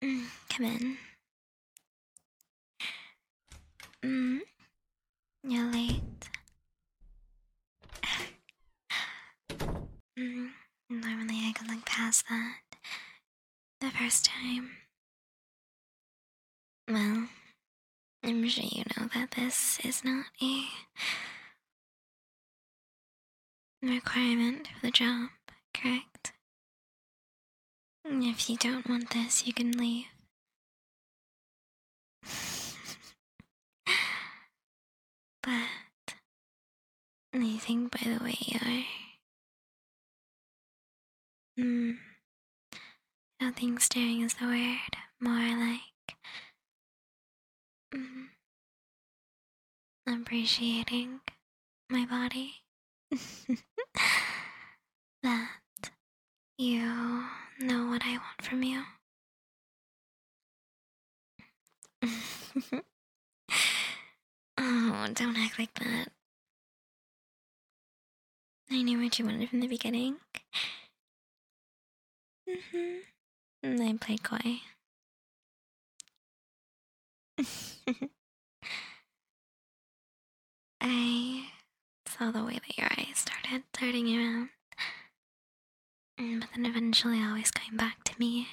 Come in. Mm, you're late. Mm, Normally I could look past that the first time. Well, I'm sure you know that this is not a requirement for the job, correct? If you don't want this, you can leave. But I think by the way you are, I don't think staring is the word. More like mm, appreciating my body. That you know what I want from you. Oh, don't act like that. I knew what you wanted from the beginning. And I played coy. I saw the way that your eyes started darting around, but then eventually always came back to me.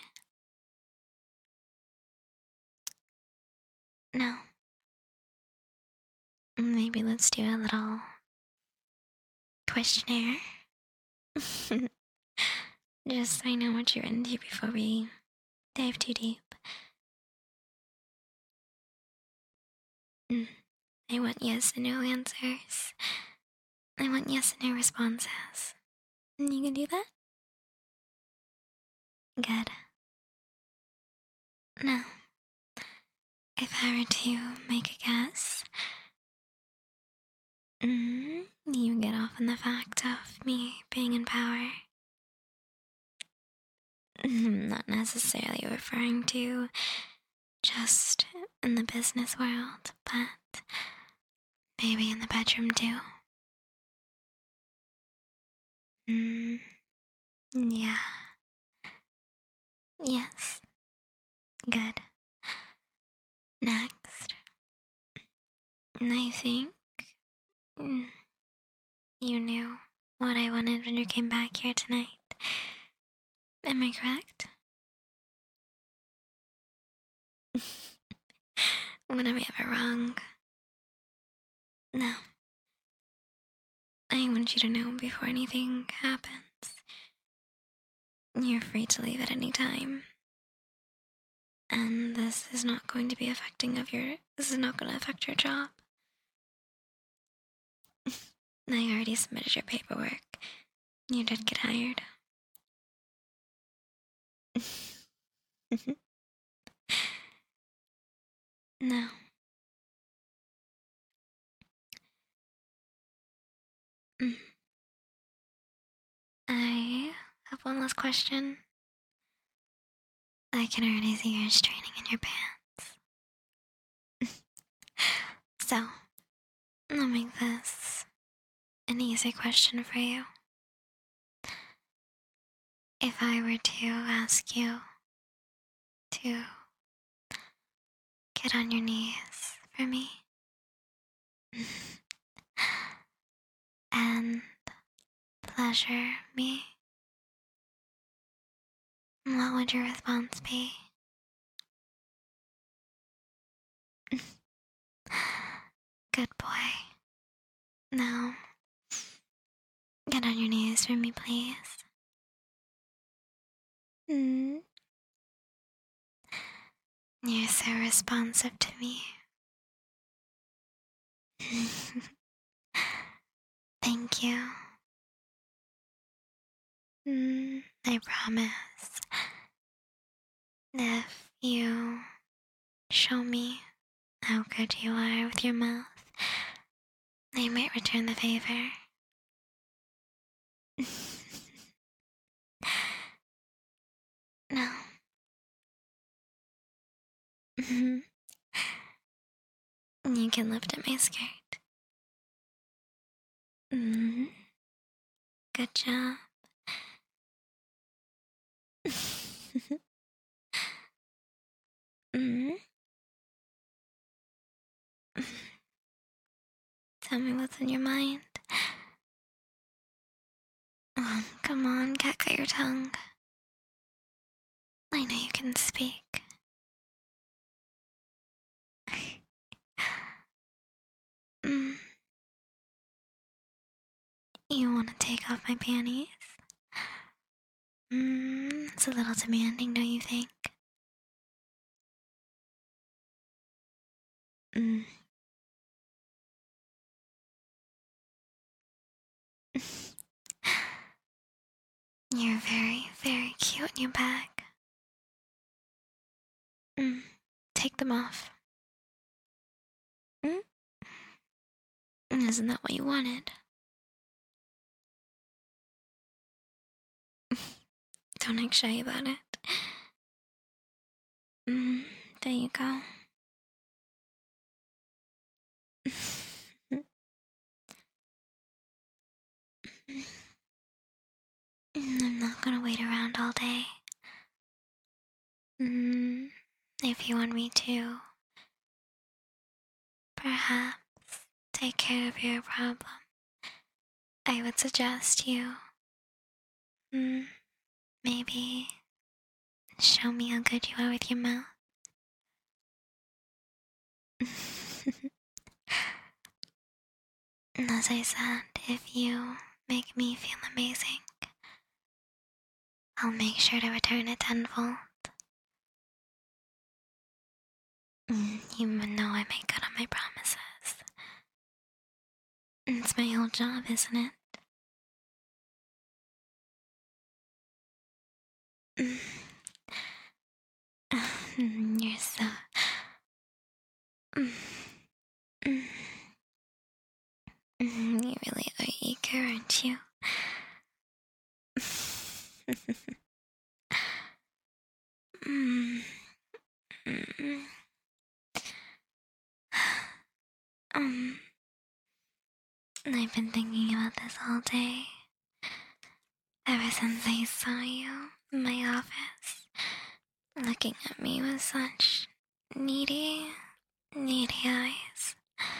Now, maybe let's do a little questionnaire. Just so I know what you're into before we dive too deep. I want yes and no answers. I want yes and no responses. You can do that? Good. Now, if I were to make a guess, you get off on the fact of me being in power. Not necessarily referring to just in the business world, but maybe in the bedroom too. Yeah. Yes. Good. Next, I think you knew what I wanted when you came back here tonight. Am I correct? When am I ever wrong? No. I want you to know before anything happens. You're free to leave at any time. And this is not going to be this is not going to affect your job. I already submitted your paperwork. You did get hired. No. I have one last question. I can already see you're straining in your pants. So, I'll make this an easy question for you. If I were to ask you to get on your knees for me and pleasure me, what would your response be? Good boy. Now, get on your knees for me, please. You're so responsive to me. Thank you. I promise. If you show me how good you are with your mouth, I might return the favor. No. You can lift up my skirt. Good job. Tell me what's in your mind. Come on, cat your tongue. I know you can speak. mm. You want to take off my panties? It's a little demanding, don't you think? Mm. You're very, very cute in your bag. Take them off. Isn't that what you wanted? Don't act shy about it. There you go. I'm not gonna wait around all day. If you want me to, perhaps take care of your problem, I would suggest you, maybe show me how good you are with your mouth. As I said, if you make me feel amazing, I'll make sure to return it tenfold. You know I make good on my promises. It's my whole job, isn't it? You're so... You really are eager, aren't you? I've been thinking about this all day. Ever since I saw you in my office, looking at me with such needy eyes.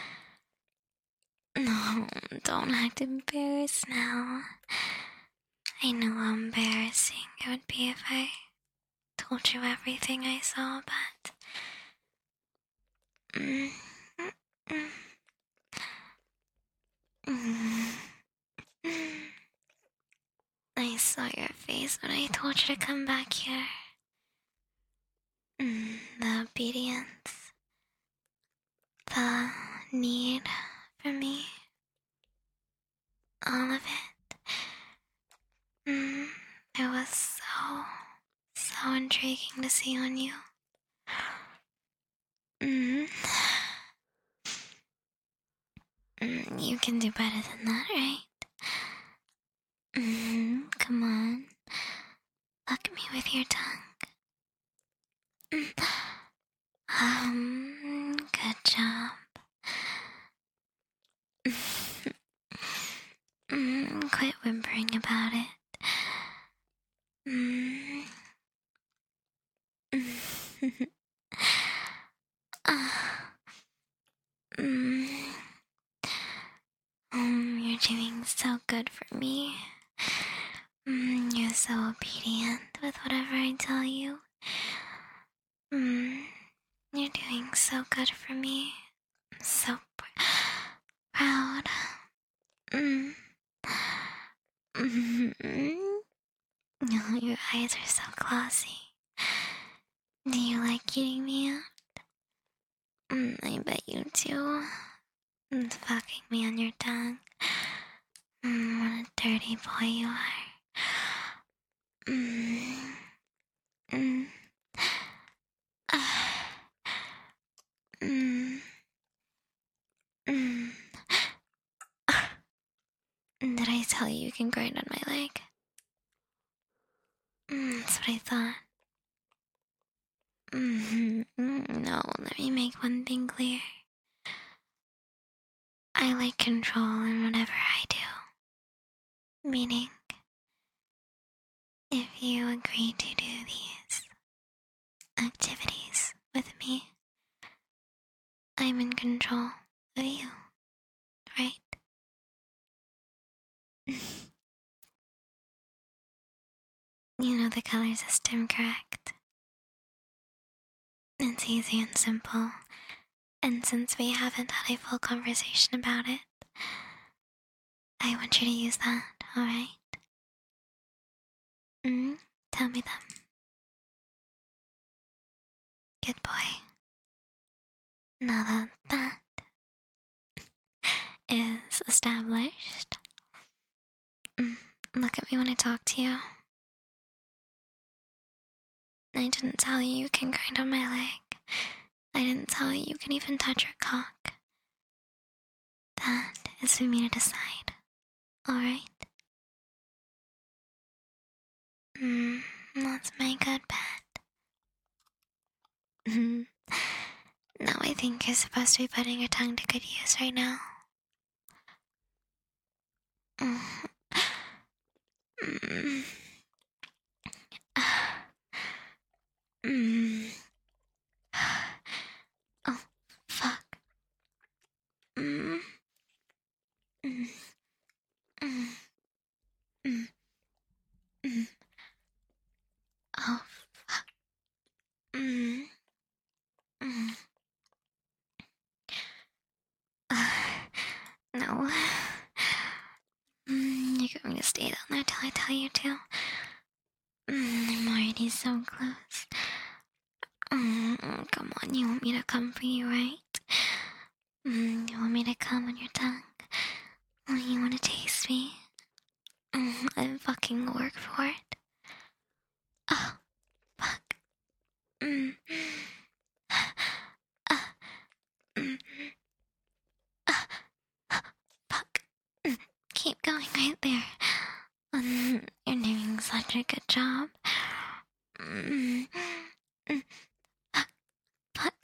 No, don't act embarrassed now. I know how embarrassing it would be if I told you everything I saw, but... I saw your face when I told you to come back here. The obedience, the need for me, all of it. It was so intriguing to see on you. You can do better than that, right? Come on. Look at me with your tongue. Good job. Quit whimpering about it. You're doing so good for me. You're so obedient with whatever I tell you. You're doing so good for me. I'm so proud. Your eyes are so glossy. Do you like eating me out? I bet you do. It's fucking me on your tongue. What a dirty boy you are. Did I tell you you can grind on my leg? That's what I thought. No, let me make one thing clear. I like control in whatever I do. Meaning, if you agree to do these activities with me, I'm in control of you, right? You know the color system, correct? It's easy and simple, and since we haven't had a full conversation about it, I want you to use that, alright? Tell me them. Good boy. Now that is established, look at me when I talk to you. I didn't tell you you can grind on my leg. I didn't tell you you can even touch your cock. That is for me to decide, alright? That's my good pet. Now I think you're supposed to be putting your tongue to good use right now. Oh, fuck. Oh, fuck. No. You're going to stay down there till I tell you to. I'm already so close. Come on, you want me to come for you, right? You want me to come on your tongue? You want to taste me? I fucking work for it. Oh, fuck. Fuck. Keep going right there. You're doing such a good job. Fuck.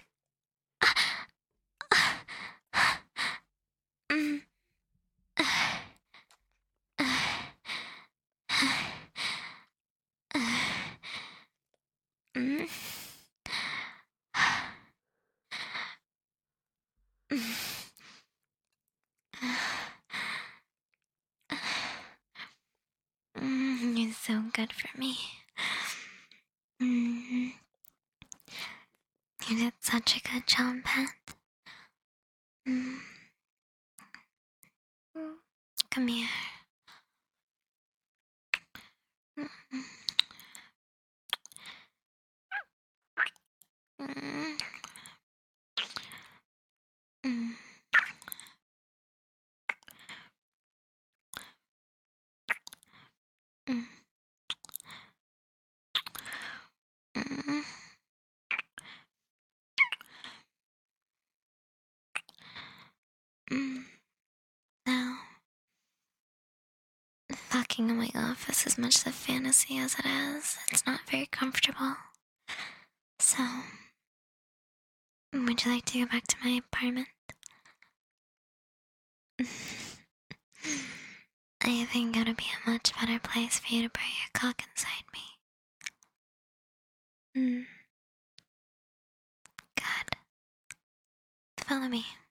You're so good for me. You did such a good job, Pet. Come here. Now, fucking in my office is much a fantasy as it is. It's not very comfortable. So, would you like to go back to my apartment? I think it would be a much better place for you to bury your cock inside me. Good. Follow me.